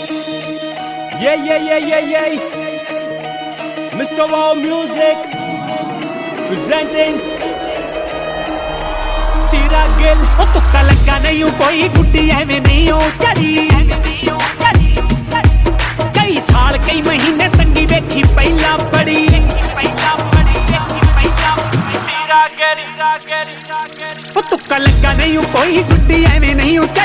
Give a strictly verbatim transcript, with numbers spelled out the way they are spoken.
Yeah, yeah, yeah, yeah, yeah. Mister Wow Music presenting तेरा गिल ओ तुक्का लगा नहीं हूँ कोई गुड्डी एवें नहीं हो चढ़ी कई साल कई महीने तंगी वेखी पहला बड़ी ओ तुक्का लगा नहीं हूँ कोई गुड्डी एवें नहीं हो